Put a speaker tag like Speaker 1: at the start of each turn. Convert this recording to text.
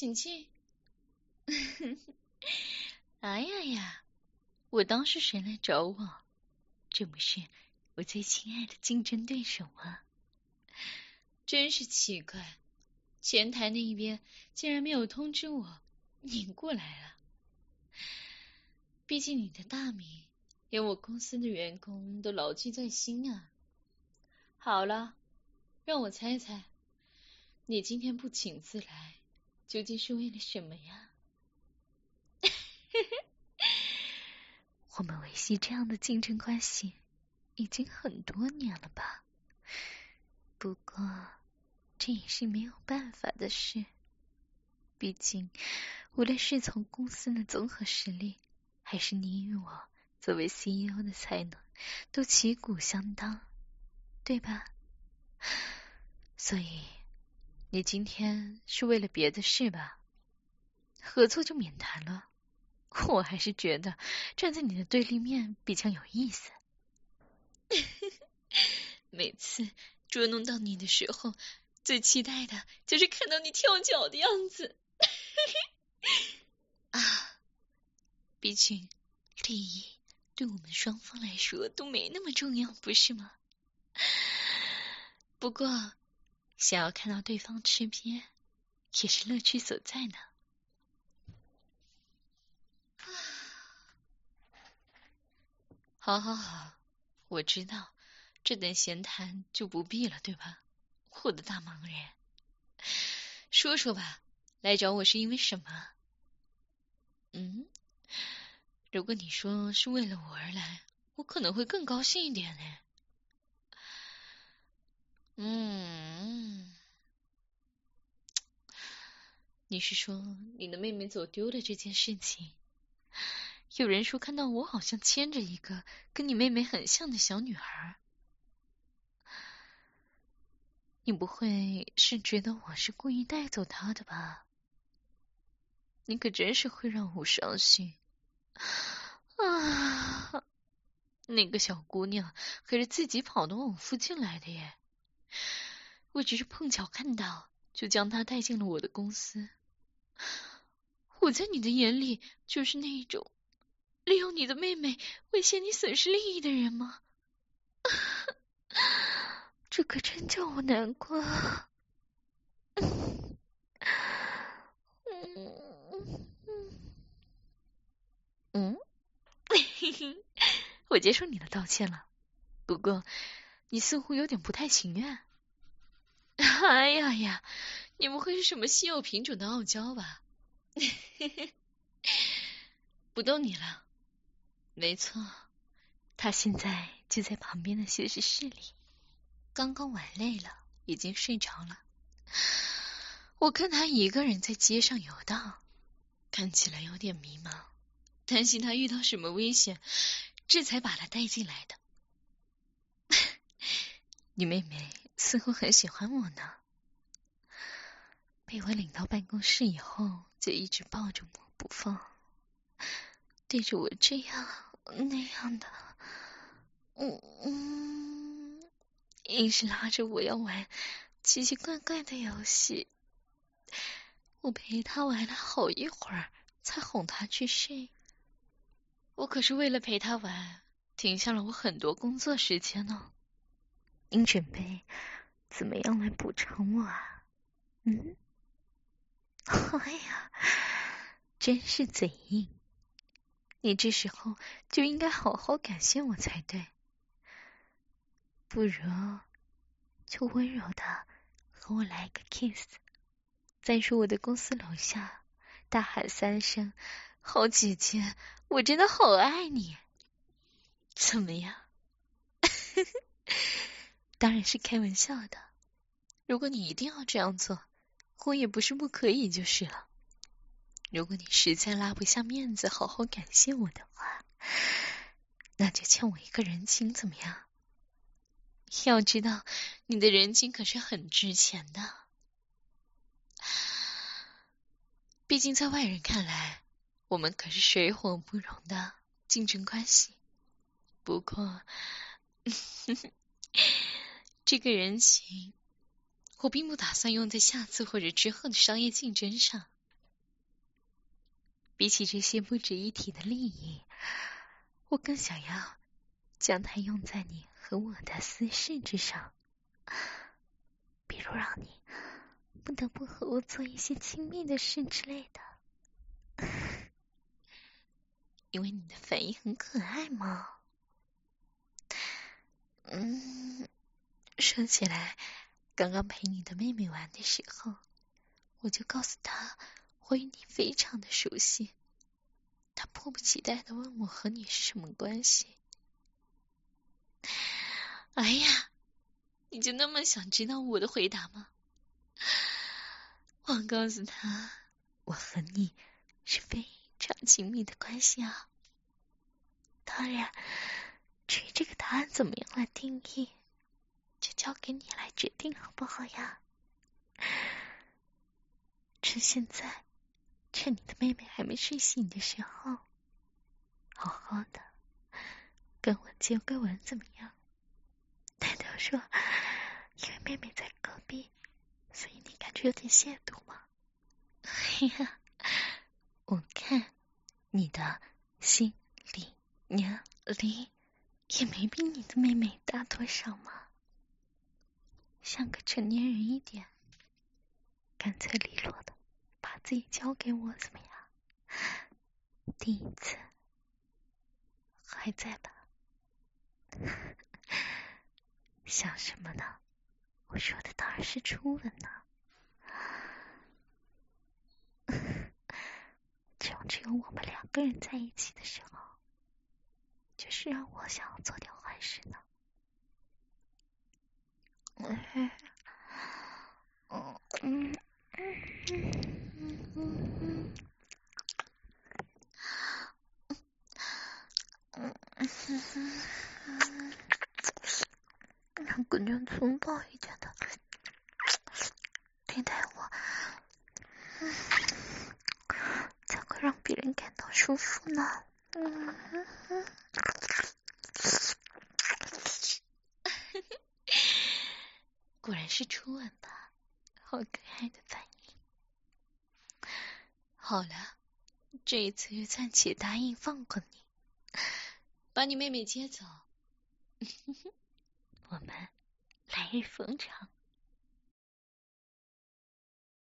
Speaker 1: 请进。哎呀呀，我当是谁来找我？这不是我最亲爱的竞争对手吗？真是奇怪，前台那一边竟然没有通知我你过来了。毕竟你的大名，连我公司的员工都牢记在心啊。好了，让我猜猜，你今天不请自来，究竟是为了什么呀？我们维系这样的竞争关系已经很多年了吧？不过这也是没有办法的事，毕竟无论是从公司的综合实力，还是你与我作为 CEO 的才能，都旗鼓相当，对吧？所以你今天是为了别的事吧？合作就免谈了。我还是觉得站在你的对立面比较有意思。每次捉弄到你的时候，最期待的就是看到你跳脚的样子。啊，毕竟利益对我们双方来说都没那么重要，不是吗？不过想要看到对方吃瘪也是乐趣所在呢。好好好，我知道，这等闲谈就不必了，对吧？我的大忙人，说说吧，来找我是因为什么？如果你说是为了我而来，我可能会更高兴一点呢。你是说你的妹妹走丢了这件事情？有人说看到我好像牵着一个跟你妹妹很像的小女孩。你不会是觉得我是故意带走她的吧？你可真是会让我伤心啊！那个小姑娘可是自己跑到我附近来的耶，我只是碰巧看到，就将她带进了我的公司。我在你的眼里就是那一种利用你的妹妹威胁你损失利益的人吗？这可真叫我难过。我接受你的道歉了，不过你似乎有点不太情愿。哎呀呀，你不会是什么稀有品种的傲娇吧？不逗你了。没错，他现在就在旁边的休息室里，刚刚玩累了，已经睡着了。我看他一个人在街上游荡，看起来有点迷茫，担心他遇到什么危险，这才把他带进来的。你妹妹似乎很喜欢我呢，被我领到办公室以后，就一直抱着我不放，对着我这样那样的，硬是拉着我要玩奇奇怪怪的游戏。我陪他玩了好一会儿，才哄他去睡。我可是为了陪他玩，停下了我很多工作时间呢。您准备怎么样来补偿我啊？哎呀，真是嘴硬。你这时候就应该好好感谢我才对，不如就温柔的和我来个 kiss， 再说我的公司楼下大喊3声好姐姐，我真的好爱你，怎么样？当然是开玩笑的，如果你一定要这样做，我也不是不可以就是了。如果你实在拉不下面子好好感谢我的话，那就欠我一个人情怎么样？要知道你的人情可是很值钱的，毕竟在外人看来，我们可是水火不容的竞争关系。不过这个人情我并不打算用在下次或者之后的商业竞争上， 比起这些不值一提的利益，我更想要将它用在你和我的私事之上，比如让你不得不和我做一些亲密的事之类的。因为你的反应很可爱嘛。说起来，刚刚陪你的妹妹玩的时候，我就告诉她我与你非常的熟悉，她迫不及待地问我和你是什么关系。哎呀，你就那么想知道我的回答吗？我告诉她，我和你是非常亲密的关系啊。当然，至于这个答案怎么样来定义，就交给你来决定好不好呀？趁现在，趁你的妹妹还没睡醒的时候，好好的跟我接个吻怎么样？难道说因为妹妹在隔壁，所以你感觉有点亵渎吗？哎呀，我看你的心理年龄也没比你的妹妹大多少嘛，像个成年人一点，干脆利落的把自己交给我怎么样？第一次还在吧？想什么呢？我说的当然是初吻呢。这种只有我们两个人在一起的时候，就是让我想要做点坏事呢。更加粗暴一点的对待我，才会让别人感到舒服呢。果然是初吻吧，好可爱的反应。好了，这一次就暂且答应放过你，把你妹妹接走。我们来日方长。